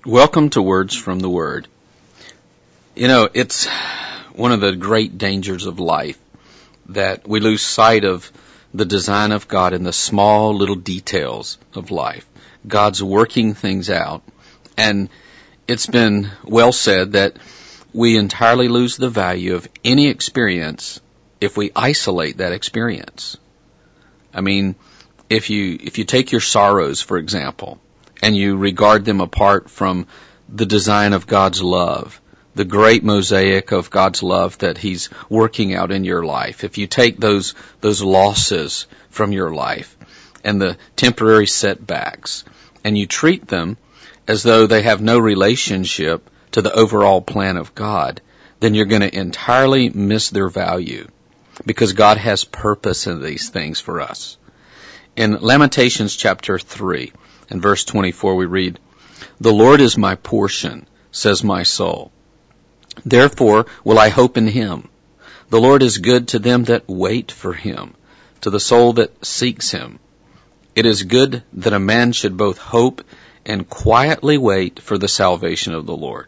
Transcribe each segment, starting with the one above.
Welcome to Words from the Word. You know, it's one of the great dangers of life that we lose sight of the design of God in the small little details of life. God's working things out, and it's been well said that we entirely lose the value of any experience if we isolate that experience. I mean, if you take your sorrows, for example, and you regard them apart from the design of God's love, the great mosaic of God's love that He's working out in your life, if you take those losses from your life and the temporary setbacks, and you treat them as though they have no relationship to the overall plan of God, then you're going to entirely miss their value, because God has purpose in these things for us. In Lamentations chapter 3, in verse 24 we read, "The Lord is my portion, says my soul. Therefore will I hope in Him. The Lord is good to them that wait for Him, to the soul that seeks Him. It is good that a man should both hope and quietly wait for the salvation of the Lord."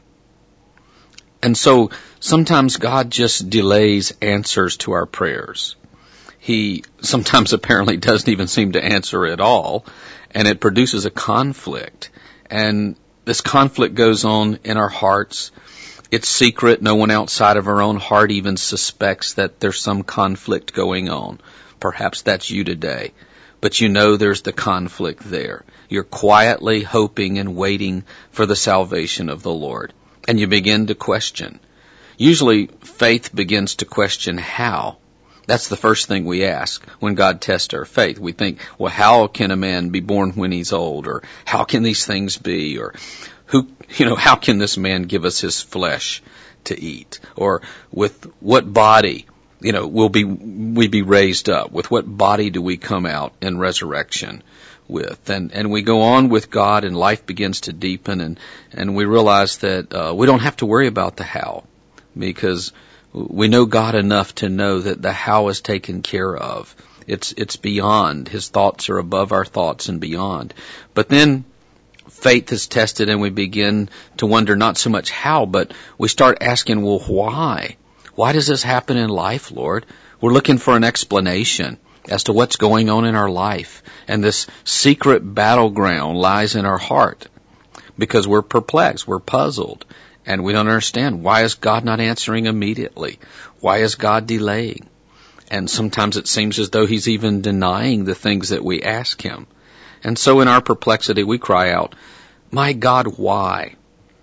And so sometimes God just delays answers to our prayers. He sometimes apparently doesn't even seem to answer at all, and it produces a conflict. And this conflict goes on in our hearts. It's secret. No one outside of our own heart even suspects that there's some conflict going on. Perhaps that's you today. But you know there's the conflict there. You're quietly hoping and waiting for the salvation of the Lord. And you begin to question. Usually faith begins to question how. That's the first thing we ask when God tests our faith. We think, well, how can a man be born when he's old? Or how can these things be? Or how can this man give us his flesh to eat? Or with what body, will we be raised up? With what body do we come out in resurrection with? And we go on with God, and life begins to deepen, and we realize that we don't have to worry about the how, because we know God enough to know that the how is taken care of. It's beyond. His thoughts are above our thoughts and beyond. But then faith is tested, and we begin to wonder not so much how, but we start asking, well, why? Why does this happen in life, Lord? We're looking for an explanation as to what's going on in our life. And this secret battleground lies in our heart because we're perplexed, we're puzzled, and we don't understand. Why is God not answering immediately? Why is God delaying? And sometimes it seems as though He's even denying the things that we ask Him. And so in our perplexity, we cry out, "My God, why?"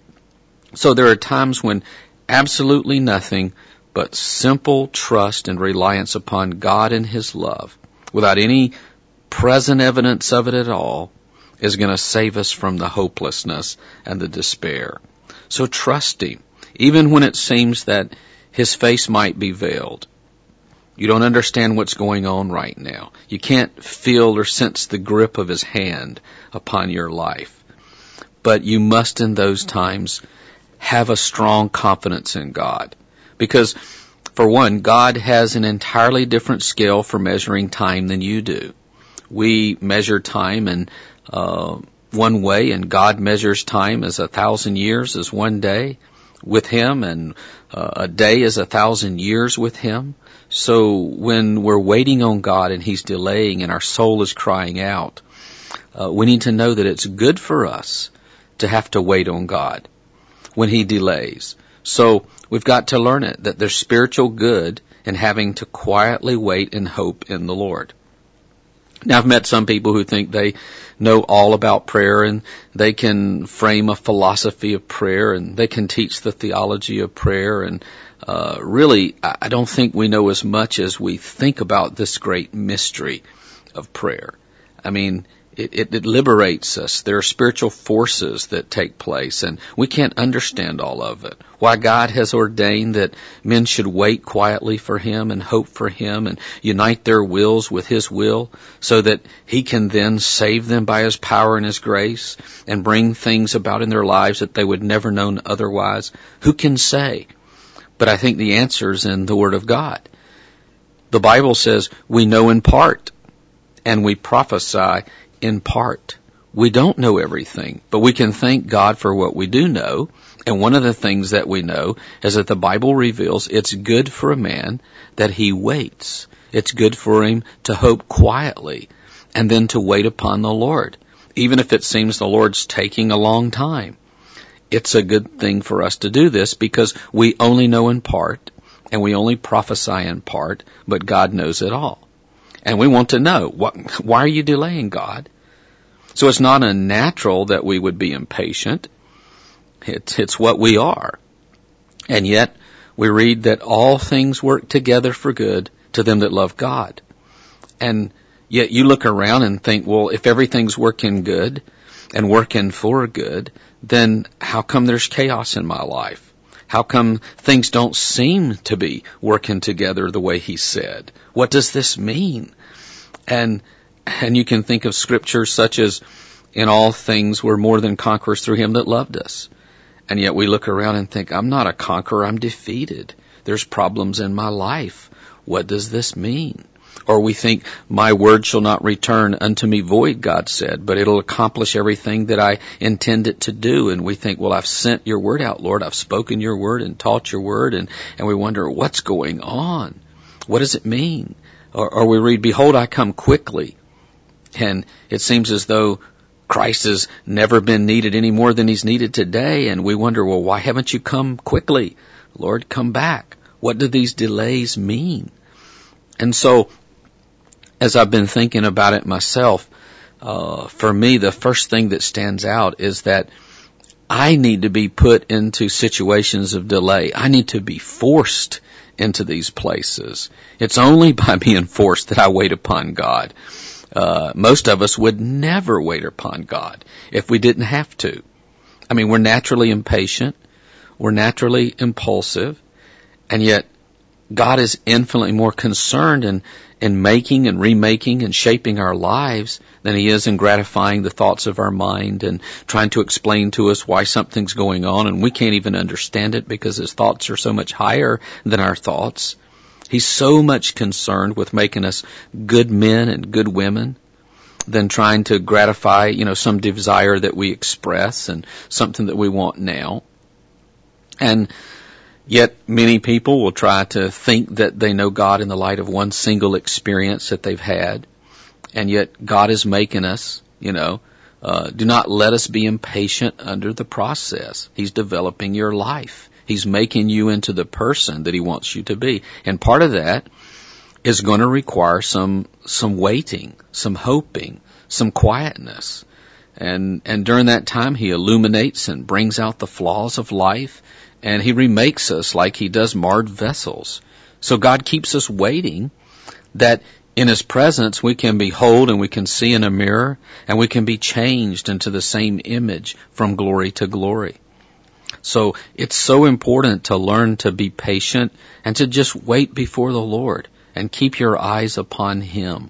So there are times when absolutely nothing but simple trust and reliance upon God and His love, without any present evidence of it at all, is going to save us from the hopelessness and the despair. So trust Him, even when it seems that His face might be veiled. You don't understand what's going on right now. You can't feel or sense the grip of His hand upon your life. But you must in those times have a strong confidence in God. Because, for one, God has an entirely different scale for measuring time than you do. We measure time in one way, and God measures time as 1,000 years as one day with Him, and a day is 1,000 years with Him. So when we're waiting on God and He's delaying and our soul is crying out, we need to know that it's good for us to have to wait on God when He delays. So we've got to learn it, that there's spiritual good in having to quietly wait and hope in the Lord. Now, I've met some people who think they know all about prayer, and they can frame a philosophy of prayer, and they can teach the theology of prayer, and really, I don't think we know as much as we think about this great mystery of prayer. I mean, it liberates us. There are spiritual forces that take place, and we can't understand all of it. Why God has ordained that men should wait quietly for Him and hope for Him and unite their wills with His will so that He can then save them by His power and His grace and bring things about in their lives that they would never known otherwise. Who can say? But I think the answer is in the Word of God. The Bible says we know in part and we prophesy in part. we don't know everything, but we can thank God for what we do know. And one of the things that we know is that the Bible reveals it's good for a man that he waits. It's good for him to hope quietly and then to wait upon the Lord. Even if it seems the Lord's taking a long time, it's a good thing for us to do this because we only know in part and we only prophesy in part, but God knows it all. And we want to know, why are you delaying, God? So it's not unnatural that we would be impatient. It's what we are. And yet we read that all things work together for good to them that love God. And yet you look around and think, well, if everything's working good and working for good, then how come there's chaos in my life? How come things don't seem to be working together the way he said? What does this mean? And you can think of scriptures such as, in all things we're more than conquerors through him that loved us. And yet we look around and think, I'm not a conqueror, I'm defeated. There's problems in my life. What does this mean? Or we think, my word shall not return unto me void, God said, but it'll accomplish everything that I intend it to do. And we think, well, I've sent your word out, Lord. I've spoken your word and taught your word. And we wonder, what's going on? What does it mean? Or we read, behold, I come quickly. And it seems as though Christ has never been needed any more than he's needed today. And we wonder, well, why haven't you come quickly? Lord, come back. What do these delays mean? And so, as I've been thinking about it myself, for me, the first thing that stands out is that I need to be put into situations of delay. I need to be forced into these places. It's only by being forced that I wait upon God. Most of us would never wait upon God if we didn't have to. I mean, we're naturally impatient. We're naturally impulsive. And yet, God is infinitely more concerned in making and remaking and shaping our lives than he is in gratifying the thoughts of our mind and trying to explain to us why something's going on and we can't even understand it because his thoughts are so much higher than our thoughts. He's so much concerned with making us good men and good women than trying to gratify, some desire that we express and something that we want now. And yet many people will try to think that they know God in the light of one single experience that they've had. And yet God is making us, do not let us be impatient under the process. He's developing your life. He's making you into the person that he wants you to be. And part of that is going to require some waiting, some hoping, some quietness. And during that time, he illuminates and brings out the flaws of life. And he remakes us like he does marred vessels. So God keeps us waiting that in his presence we can behold and we can see in a mirror and we can be changed into the same image from glory to glory. So it's so important to learn to be patient and to just wait before the Lord and keep your eyes upon him.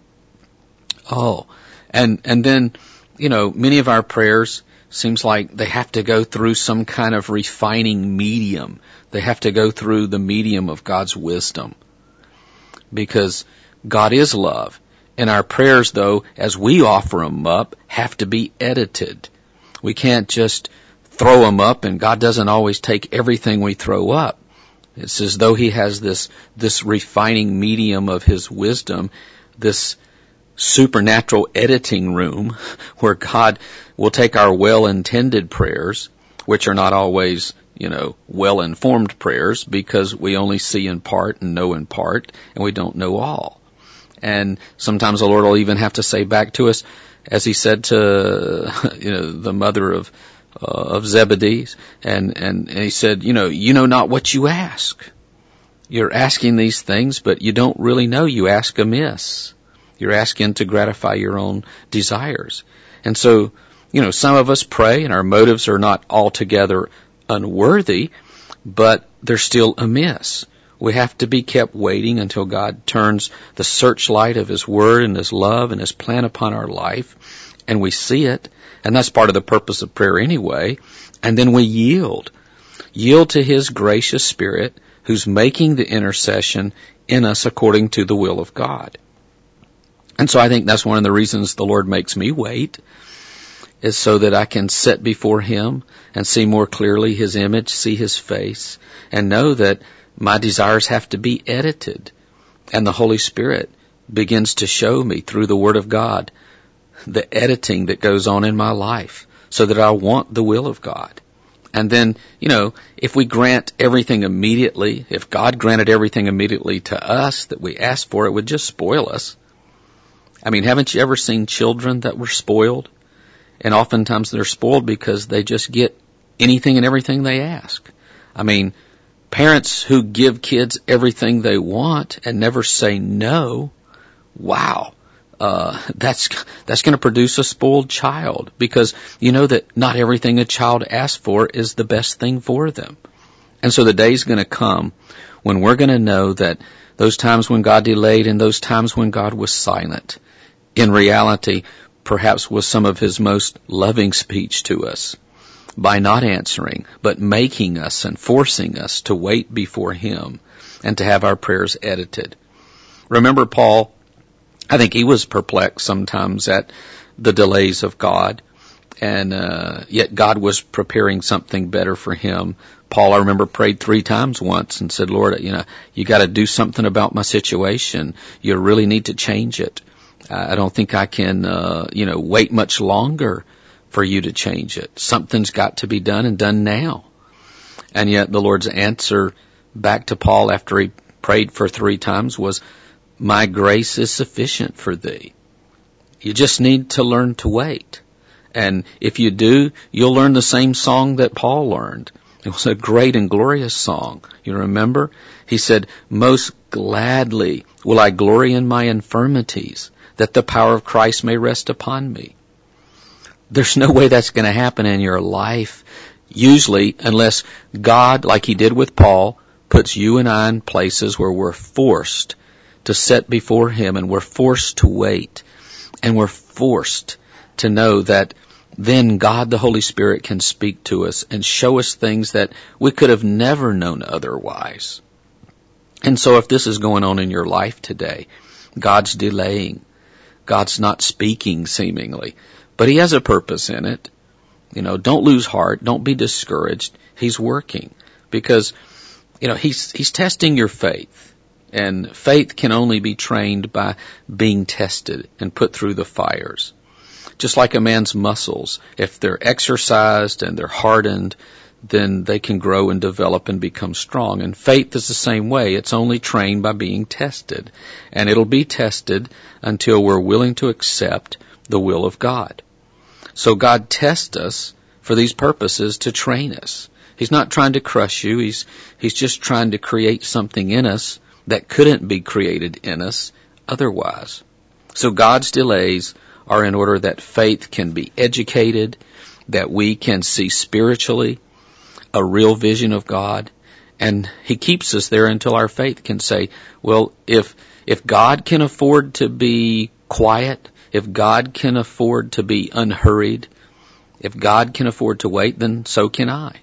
And then, many of our prayers seems like they have to go through some kind of refining medium. They have to go through the medium of God's wisdom. Because God is love. And our prayers, though, as we offer them up, have to be edited. We can't just throw them up, and God doesn't always take everything we throw up. It's as though he has this refining medium of his wisdom, this supernatural editing room where God will take our well-intended prayers, which are not always, well-informed prayers because we only see in part and know in part and we don't know all. And sometimes the Lord will even have to say back to us, as he said to, the mother of Zebedee, and he said, you know not what you ask. You're asking these things, but you don't really know. You ask amiss. You're asking to gratify your own desires. And so, some of us pray and our motives are not altogether unworthy, but they're still amiss. We have to be kept waiting until God turns the searchlight of his word and his love and his plan upon our life, and we see it. And that's part of the purpose of prayer anyway. And then we yield to his gracious Spirit who's making the intercession in us according to the will of God. And so I think that's one of the reasons the Lord makes me wait, is so that I can sit before Him and see more clearly His image, see His face, and know that my desires have to be edited. And the Holy Spirit begins to show me through the Word of God the editing that goes on in my life so that I want the will of God. And then, if we grant everything immediately, if God granted everything immediately to us that we asked for, it would just spoil us. I mean, haven't you ever seen children that were spoiled? And oftentimes they're spoiled because they just get anything and everything they ask. I mean, parents who give kids everything they want and never say no, wow. That's going to produce a spoiled child, because you know that not everything a child asks for is the best thing for them. And so the day's going to come when we're going to know that those times when God delayed and those times when God was silent, in reality, perhaps was some of His most loving speech to us, by not answering, but making us and forcing us to wait before Him and to have our prayers edited. Remember Paul? I think he was perplexed sometimes at the delays of God, and yet God was preparing something better for him. Paul, I remember, prayed 3 times once and said, Lord, you got to do something about my situation. You really need to change it. I don't think I can, wait much longer for you to change it. Something's got to be done, and done now. And yet the Lord's answer back to Paul after he prayed for 3 times was, my grace is sufficient for thee. You just need to learn to wait. And if you do, you'll learn the same song that Paul learned. It was a great and glorious song. You remember? He said, most gladly will I glory in my infirmities, that the power of Christ may rest upon me. There's no way that's going to happen in your life, usually, unless God, like He did with Paul, puts you and I in places where we're forced to sit before Him, and we're forced to wait, and we're forced to know that then God the Holy Spirit can speak to us and show us things that we could have never known otherwise. And so if this is going on in your life today, God's delaying, God's not speaking seemingly, but He has a purpose in it. Don't lose heart, don't be discouraged. He's working because, He's testing your faith. And faith can only be trained by being tested and put through the fires. Just like a man's muscles, if they're exercised and they're hardened, then they can grow and develop and become strong. And faith is the same way. It's only trained by being tested. And it'll be tested until we're willing to accept the will of God. So God tests us for these purposes to train us. He's not trying to crush you. He's just trying to create something in us that couldn't be created in us otherwise. So God's delays are in order that faith can be educated, that we can see spiritually a real vision of God, and He keeps us there until our faith can say, well, if God can afford to be quiet, if God can afford to be unhurried, if God can afford to wait, then so can I.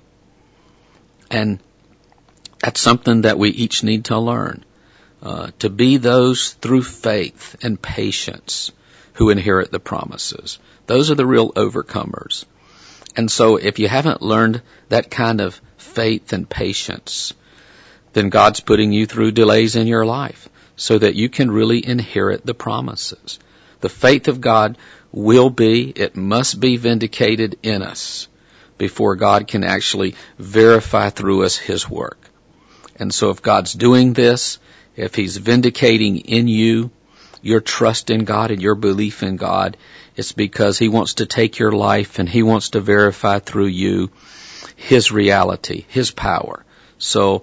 And that's something that we each need to learn. To be those through faith and patience who inherit the promises. Those are the real overcomers. And so if you haven't learned that kind of faith and patience, then God's putting you through delays in your life so that you can really inherit the promises. The faith of God it must be vindicated in us before God can actually verify through us His work. And so if God's doing this, if He's vindicating in you your trust in God and your belief in God, it's because He wants to take your life and He wants to verify through you His reality, His power. So,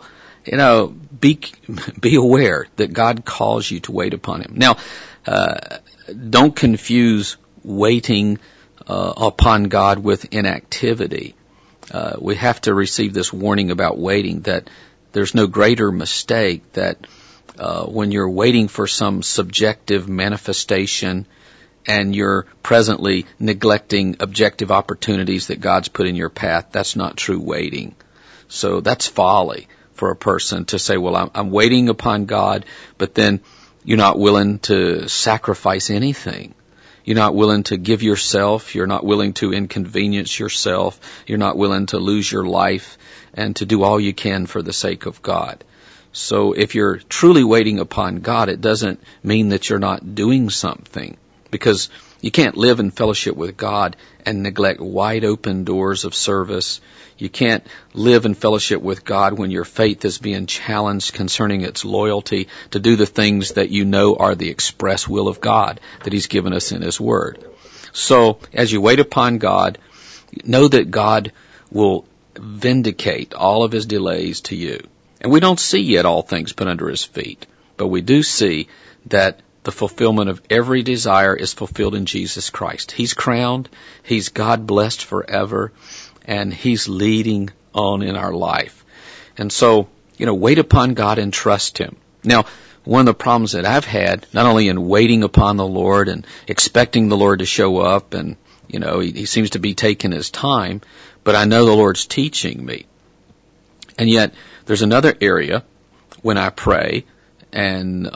be aware that God calls you to wait upon Him. Now, don't confuse waiting upon God with inactivity. We have to receive this warning about waiting, that there's no greater mistake that when you're waiting for some subjective manifestation and you're presently neglecting objective opportunities that God's put in your path. That's not true waiting. So that's folly for a person to say, well, I'm waiting upon God, but then you're not willing to sacrifice anything. You're not willing to give yourself. You're not willing to inconvenience yourself. You're not willing to lose your life and to do all you can for the sake of God. So if you're truly waiting upon God, it doesn't mean that you're not doing something, because you can't live in fellowship with God and neglect wide open doors of service. You can't live in fellowship with God when your faith is being challenged concerning its loyalty to do the things that you know are the express will of God that He's given us in His Word. So as you wait upon God, know that God will vindicate all of His delays to you. And we don't see yet all things put under His feet, but we do see that the fulfillment of every desire is fulfilled in Jesus Christ. He's crowned, He's God blessed forever, and He's leading on in our life. And so, wait upon God and trust Him. Now, one of the problems that I've had, not only in waiting upon the Lord and expecting the Lord to show up, and, He seems to be taking His time, but I know the Lord's teaching me. And yet, there's another area when I pray, and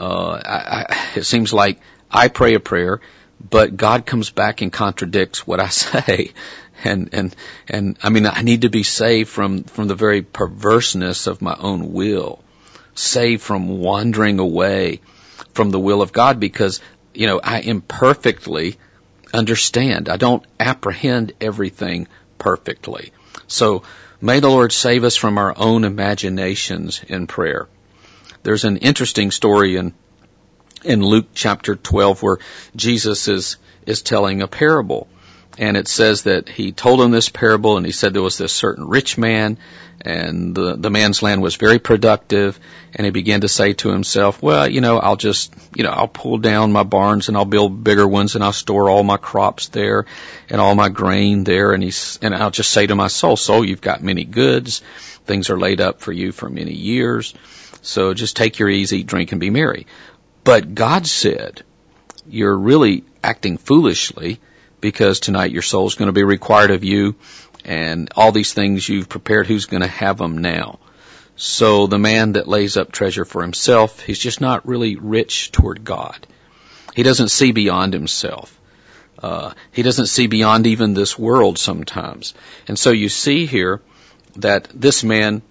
it seems like I pray a prayer, but God comes back and contradicts what I say. And I mean, I need to be saved from the very perverseness of my own will, saved from wandering away from the will of God, because, I imperfectly understand. I don't apprehend everything perfectly. So may the Lord save us from our own imaginations in prayer. There's an interesting story in Luke chapter 12 where Jesus is telling a parable. And it says that He told them this parable, and He said there was this certain rich man, and the man's land was very productive, and he began to say to himself, well, I'll pull down my barns and I'll build bigger ones, and I'll store all my crops there and all my grain there, and I'll just say to my soul, you've got many goods, things are laid up for you for many years, so just take your ease, eat, drink, and be merry. But God said, you're really acting foolishly, because tonight your soul's going to be required of you, and all these things you've prepared, who's going to have them now? So the man that lays up treasure for himself, he's just not really rich toward God. He doesn't see beyond himself. He doesn't see beyond even this world sometimes. And so you see here that this man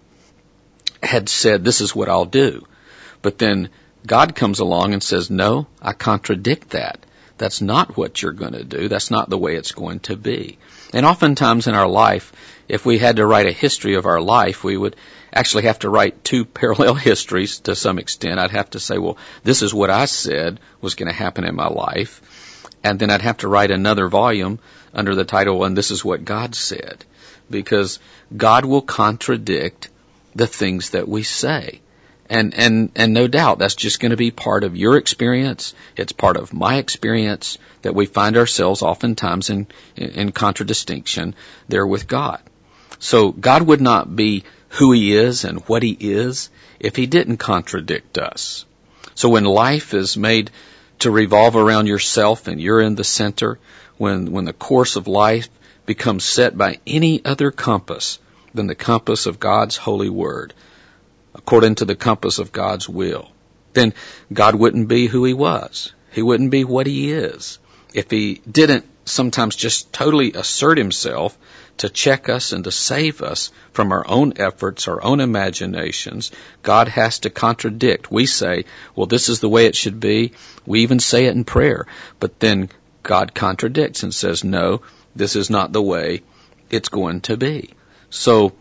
had said, this is what I'll do. But then God comes along and says, no, I contradict that. That's not what you're going to do. That's not the way it's going to be. And oftentimes in our life, if we had to write a history of our life, we would actually have to write two parallel histories to some extent. I'd have to say, well, this is what I said was going to happen in my life. And then I'd have to write another volume under the title, and this is what God said. Because God will contradict the things that we say. And no doubt that's just going to be part of your experience. It's part of my experience that we find ourselves oftentimes in contradistinction there with God. So God would not be who He is and what He is if He didn't contradict us. So when life is made to revolve around yourself and you're in the center, when the course of life becomes set by any other compass than the compass of God's holy word, according to the compass of God's will, then God wouldn't be who He was. He wouldn't be what He is if He didn't sometimes just totally assert Himself to check us and to save us from our own efforts, our own imaginations. God has to contradict. We say, well, this is the way it should be. We even say it in prayer. But then God contradicts and says, no, this is not the way it's going to be. So,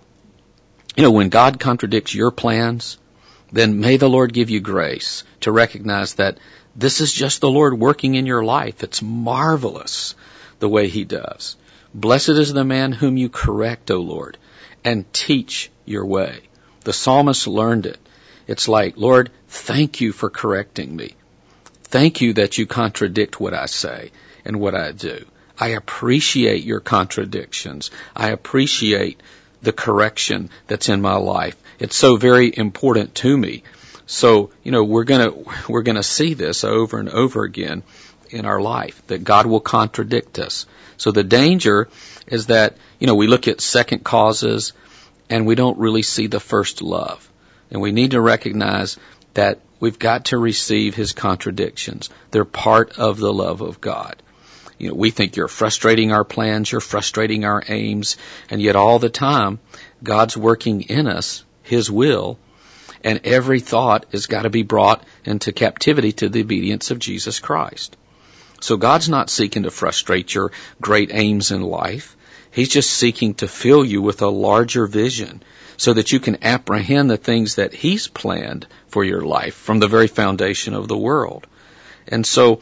when God contradicts your plans, then may the Lord give you grace to recognize that this is just the Lord working in your life. It's marvelous the way He does. Blessed is the man whom you correct, O Lord, and teach your way. The psalmist learned it. It's like, Lord, thank you for correcting me. Thank you that you contradict what I say and what I do. I appreciate your contradictions. I appreciate the correction that's in my life. It's so very important to me. So, we're gonna see this over and over again in our life, that God will contradict us. So the danger is that, we look at second causes and we don't really see the first love. And we need to recognize that we've got to receive His contradictions. They're part of the love of God. We think you're frustrating our plans, you're frustrating our aims, and yet all the time, God's working in us His will, and every thought has got to be brought into captivity to the obedience of Jesus Christ. So God's not seeking to frustrate your great aims in life. He's just seeking to fill you with a larger vision so that you can apprehend the things that He's planned for your life from the very foundation of the world. And so,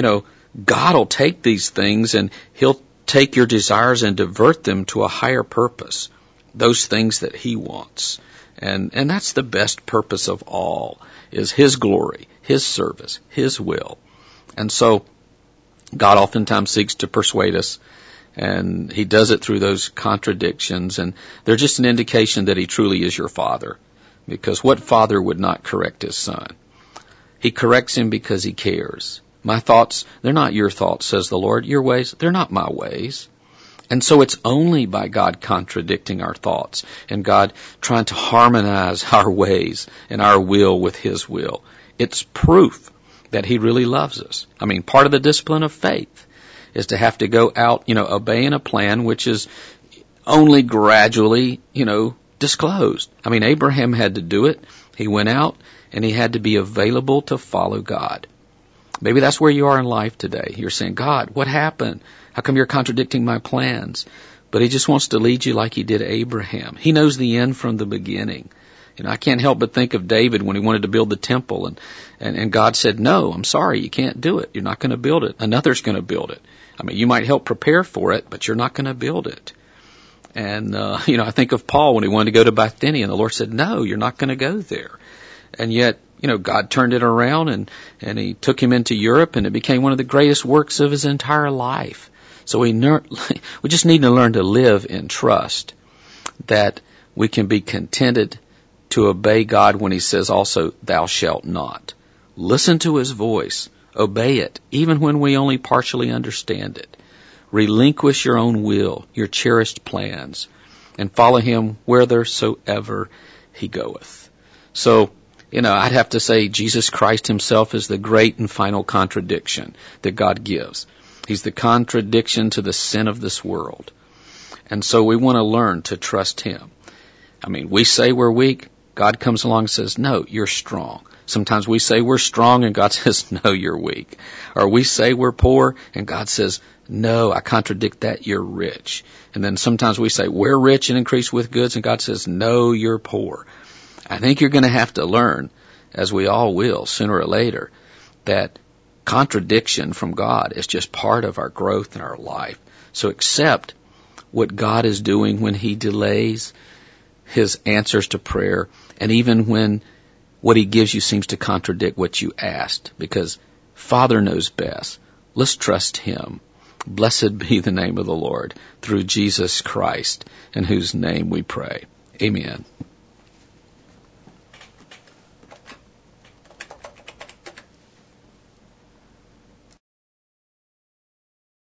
God will take these things and He'll take your desires and divert them to a higher purpose, those things that He wants. And that's the best purpose of all, is His glory, His service, His will. And so God oftentimes seeks to persuade us, and He does it through those contradictions, and they're just an indication that He truly is your Father, because what father would not correct his son? He corrects him because He cares. My thoughts, they're not your thoughts, says the Lord. Your ways, they're not my ways. And so it's only by God contradicting our thoughts and God trying to harmonize our ways and our will with His will. It's proof that He really loves us. Part of the discipline of faith is to have to go out, obeying a plan which is only gradually, disclosed. Abraham had to do it. He went out and he had to be available to follow God. Maybe that's where you are in life today. You're saying, God, what happened? How come you're contradicting my plans? But He just wants to lead you like He did Abraham. He knows the end from the beginning. I can't help but think of David when he wanted to build the temple, and God said, no, I'm sorry, you can't do it. You're not going to build it. Another's going to build it. You might help prepare for it, but you're not going to build it. And, I think of Paul when he wanted to go to Bithynia, and the Lord said, no, you're not going to go there. And yet, God turned it around, and He took him into Europe, and it became one of the greatest works of his entire life. So we just need to learn to live in trust that we can be contented to obey God when He says also, thou shalt not. Listen to His voice. Obey it, even when we only partially understand it. Relinquish your own will, your cherished plans, and follow Him whithersoever He goeth. So, I'd have to say Jesus Christ Himself is the great and final contradiction that God gives. He's the contradiction to the sin of this world. And so we want to learn to trust Him. We say we're weak. God comes along and says, no, you're strong. Sometimes we say we're strong and God says, no, you're weak. Or we say we're poor and God says, no, I contradict that, you're rich. And then sometimes we say we're rich and increase with goods and God says, no, you're poor. I think you're going to have to learn, as we all will sooner or later, that contradiction from God is just part of our growth in our life. So accept what God is doing when He delays His answers to prayer, and even when what He gives you seems to contradict what you asked, because Father knows best. Let's trust Him. Blessed be the name of the Lord through Jesus Christ, in whose name we pray. Amen.